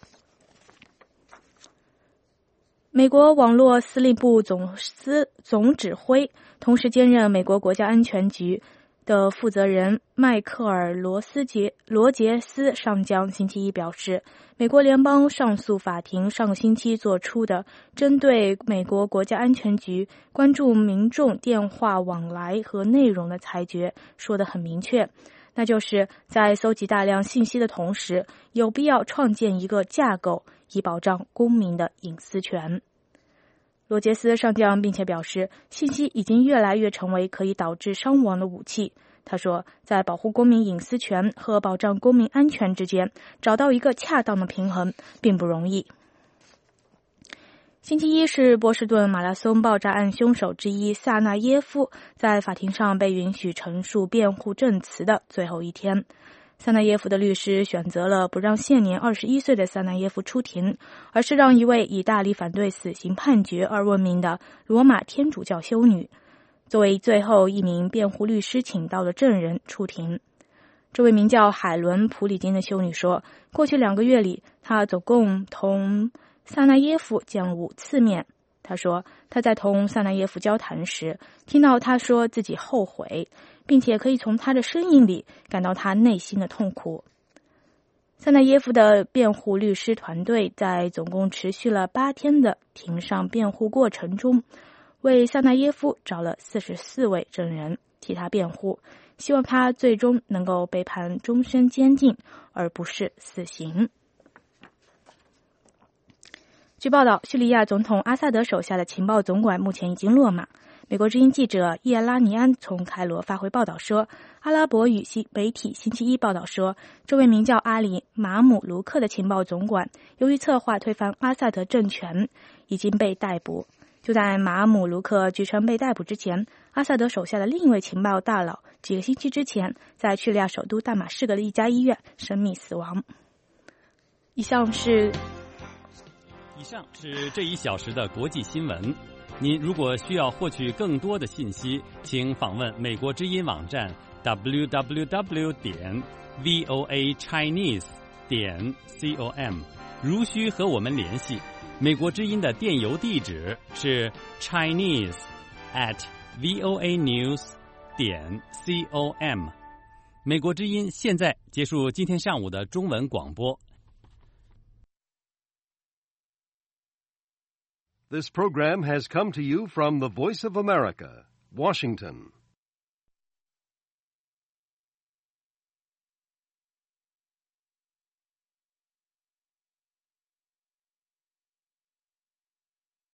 美国网络司令部总司总指挥，同时兼任美国国家安全局的负责人迈克尔·罗斯杰罗杰斯上将星期一表示，美国联邦上诉法庭上个星期做出的针对美国国家安全局关注民众电话往来和内容的裁决说得很明确，那就是在搜集大量信息的同时，有必要创建一个架构以保障公民的隐私权。罗杰斯上将并且表示，信息已经越来越成为可以导致伤亡的武器。他说，在保护公民隐私权和保障公民安全之间找到一个恰当的平衡并不容易。星期一是波士顿马拉松爆炸案凶手之一萨纳耶夫在法庭上被允许陈述辩护证词的最后一天。萨纳耶夫的律师选择了不让现年二十一岁的萨纳耶夫出庭，而是让一位以大力反对死刑判决而闻名的罗马天主教修女作为最后一名辩护律师请到的证人出庭。这位名叫海伦·普里金的修女说，过去两个月里，她总共同萨纳耶夫见了五次面。她说，她在同萨纳耶夫交谈时，听到他说自己后悔，并且可以从他的声音里感到他内心的痛苦。萨纳耶夫的辩护律师团队在总共持续了八天的庭上辩护过程中，为萨纳耶夫找了四十四位证人替他辩护，希望他最终能够被判终身监禁，而不是死刑。据报道，叙利亚总统阿萨德手下的情报总管目前已经落马。美国之音记者叶拉尼安从开罗发回报道说，阿拉伯语系媒体星期一报道说，这位名叫阿里马姆卢克的情报总管由于策划推翻阿萨德政权已经被逮捕。就在马姆卢克据称被逮捕之前，阿萨德手下的另一位情报大佬几个星期之前在叙利亚首都大马士革的一家医院生命死亡。以上是以上是这一小时的国际新闻。您如果需要获取更多的信息，请访问美国之音网站 double-u double-u double-u 点 voa chinese 点 com。 如需和我们联系，美国之音的电邮地址是 Chinese at voa news 点 com。美国之音现在结束今天上午的中文广播。 This program has come to you from the Voice of America, Washington.